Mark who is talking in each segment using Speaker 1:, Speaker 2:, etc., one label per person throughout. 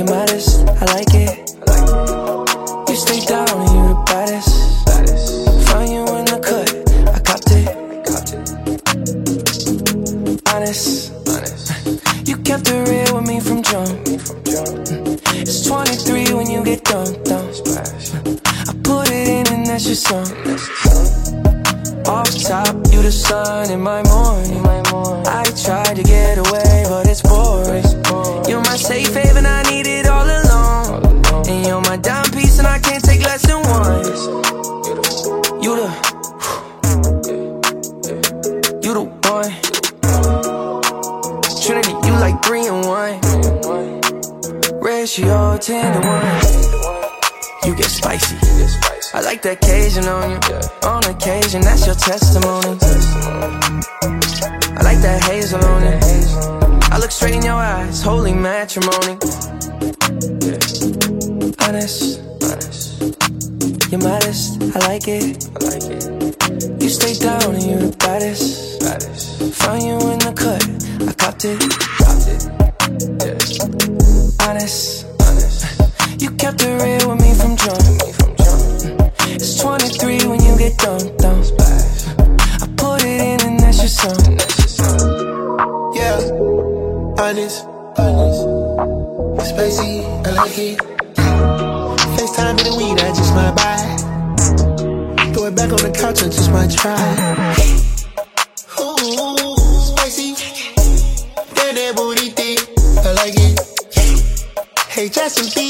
Speaker 1: You're modest, I like it. You stay down and you the baddest. Find you in the cut, I copped it. Honest. You kept it real with me from jump. It's 23 when you get dumped. I put it in and that's your song. Off top, you the sun in my morning. I tried to get away, but it's boring. You're my safe haven, I need it all alone. And you're my dime piece and I can't take less than one. You the one. Trinity, you like 3 in 1. Ratio 10 to 1. You get spicy. I like the occasion on you. On occasion, that's your testimony. I like that hazel on you. I look straight in your eyes, holy matrimony. Honest. You're modest, I like it. You stay down and you're the baddest. Find you in the cut, I copped it. Honest. You kept it real with me from jump. It's 23 when you get dumped. I put it in and that's your song.
Speaker 2: Yeah, honest. Spicy, I like it. FaceTime in the weed, I just might buy. Throw it back on the couch, I just might try. Ooh, spicy. Damn, that booty thick, I like it. Hey, Justin B,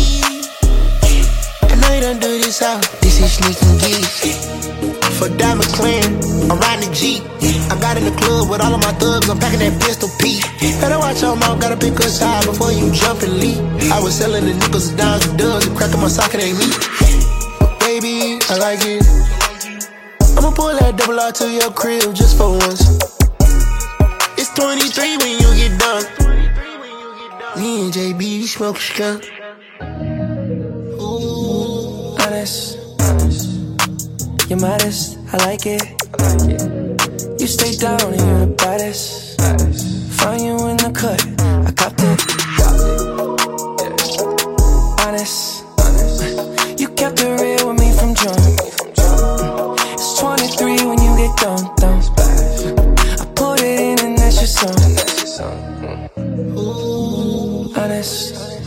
Speaker 2: I know you don't do this out. This is sneaking geeks. For Diamond Clan, I'm riding the Jeep. I got in the club with all of my thugs, I'm packing that pistol P. Better watch your mouth, gotta pick a side before you jump and leap. I was selling the nickels, dimes, and dubs, and cracking my socket ain't me. But baby, I like it. I'ma pull that double R to your crib just for once. It's 23 when you get done. Me and JB smoke a skunk. Ooh.
Speaker 1: Honest. You're modest, I like it. You stay down and you're the baddest. Find you in the cut, I copped it. Honest. You kept it real with me from jump. It's 23 when you get dumped. I put it in and that's your song. Honest.